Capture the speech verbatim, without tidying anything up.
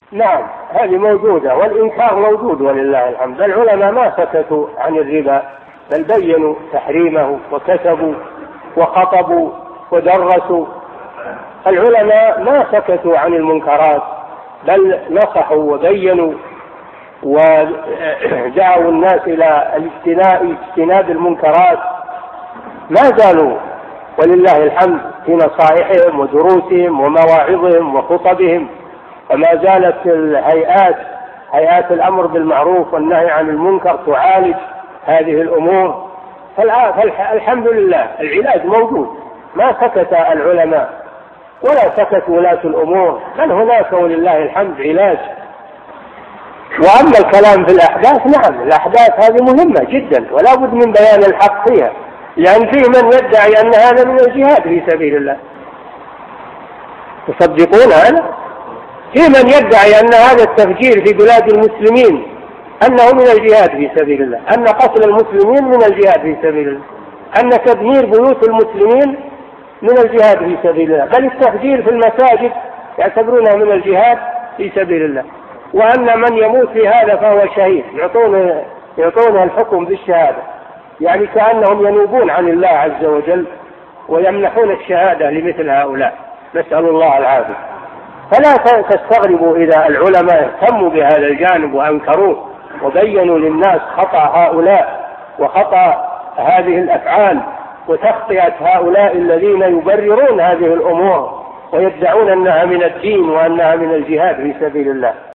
نعم هذه موجودة، والإنكار موجود ولله الحمد. العلماء ما سكتوا عن الربا، بل بينوا تحريمه وكتبوا وخطبوا ودرسوا. العلماء ما سكتوا عن المنكرات، بل نصحوا وبينوا ودعوا الناس إلى الاجتناب اجتناب المنكرات. ما زالوا ولله الحمد في نصائحهم ودروسهم ومواعظهم وخطبهم، وما زالت الهيئات هيئات الأمر بالمعروف والنهي عن المنكر تعالج هذه الأمور. فالحمد لله العلاج موجود، ما سكت العلماء ولا سكت ولاة الأمور، بل هناك ولله الحمد علاج. وأما الكلام في الأحداث، نعم الأحداث هذه مهمة جدا ولا بد من بيان الحق فيها، لأن فيه من يدعي أن هذا من الجهاد في سبيل الله. تصدقون هذا؟ فيه من يدعي أن هذا التفجير في بلاد المسلمين أنه من الجهاد في سبيل الله، أن قتل المسلمين من الجهاد في سبيل الله، أن تدمير بيوت المسلمين من الجهاد في سبيل الله، بل التفجير في المساجد يعتبرونه من الجهاد في سبيل الله، وأن من يموت في هذا فهو شهيد، يعطونه يعطونه الحكم بالشهادة، يعني كأنهم ينوبون عن الله عز وجل ويمنحون الشهادة لمثل هؤلاء، نسأل الله العافية. فلا تستغربوا إذا العلماء اهتموا بهذا الجانب وأنكروه وبينوا للناس خطأ هؤلاء وخطأ هذه الأفعال وتخطئة هؤلاء الذين يبررون هذه الأمور ويدعون أنها من الدين وأنها من الجهاد في سبيل الله.